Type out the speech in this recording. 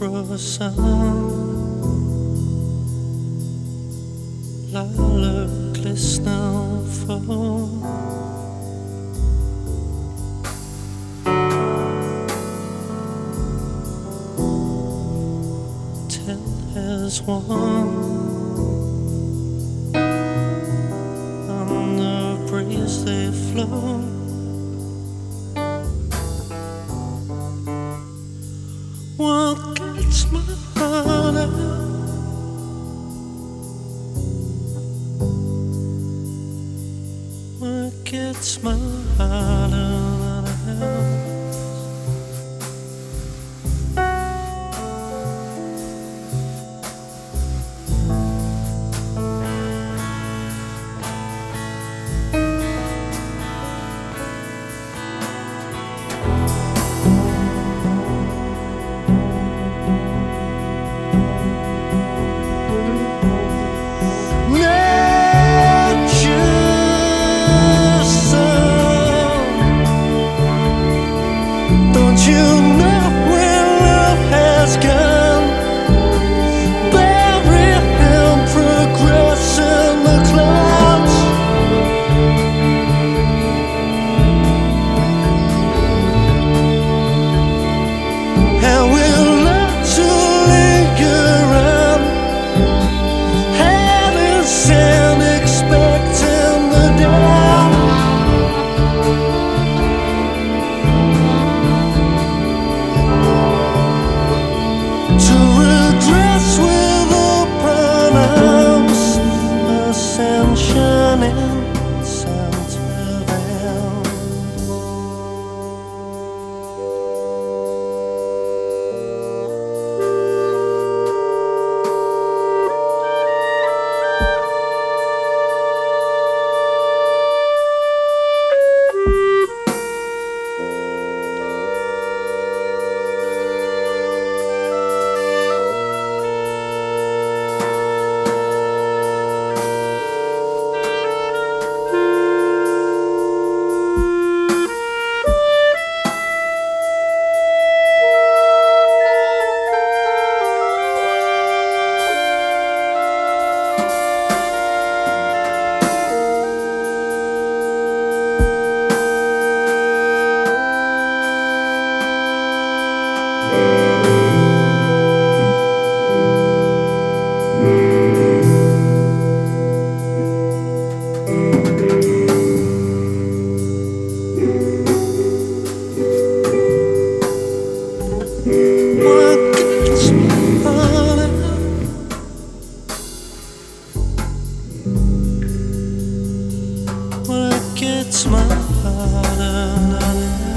frozen like glistening foam. Till as one on the breeze they flow. What gets my heart out? What gets my heart out? Don't you know where love has gone? Buried in progress in the clouds. And we'll learn to linger on, having sand, expecting the dawn. To redress with open arms, ascension in Centerville. What gets my heart out?